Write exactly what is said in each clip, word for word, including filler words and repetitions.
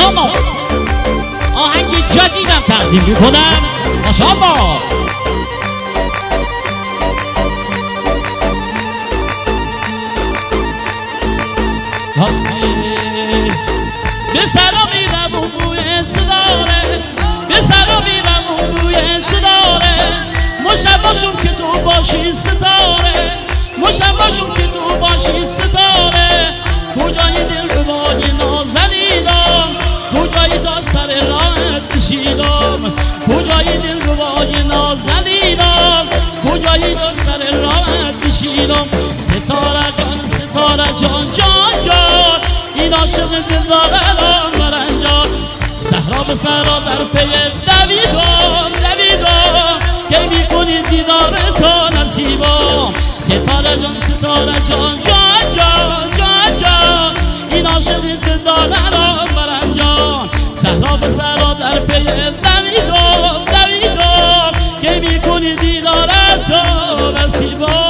سامان آهنگ جدیدم تقدیم میکنم. ماشاءالله. به سرا میرم اون بوی انتظاره، به سرا میرم اون بوی انتظاره، مشباشون که تو باشی ستاره، مشباشون که تو باشی ستاره، کجای دل ربای نازنیدم، کجای تا سر راحت کشیدم، کجای دل ربای نازنیدم، کجای تا سر راحت کشیدم. ستاره جان ستاره جان جان جان این عاشق دلدارم مرنجان، صحرا به صحرا در پی دویدم دویدم که میکنی دیدار تا نصیبم. ستاره جان ستاره جان جان جان جان جان این عاشق دلدارم مرنجان، صحرا به صحرا در پی دویدم دویدم که میکنی دیدار تا نصیبم.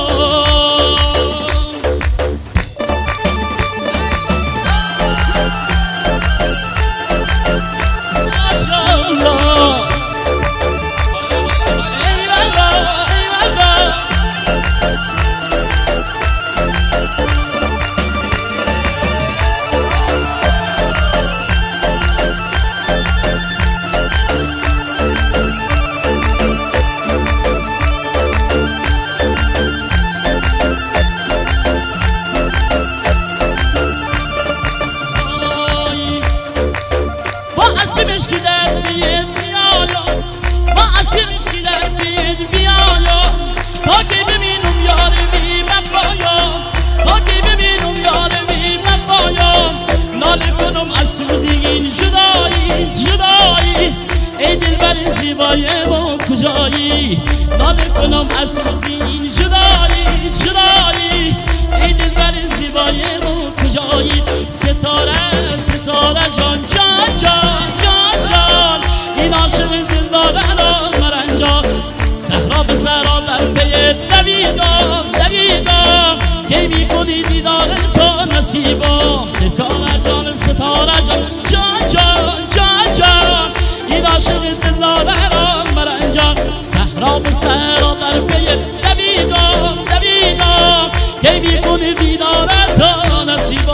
زیبای ما کجایی ناله کنم از سوزی این جدایی جدایی ای دلبر زیبای ما کجایی. ستاره ستاره جان جان جان جان جان این عاشق دلدارم مرنجان، صحرا به صحرا در پی دویدم دویدم که میکنی دیدار تا نصیبم. ستاره جان ستاره جان جان جان جان جان این عاشق دلدارم مرنجان، صحرا به صحرا در پی دویدم دویدم که میکنی دیدار تا نصیبم.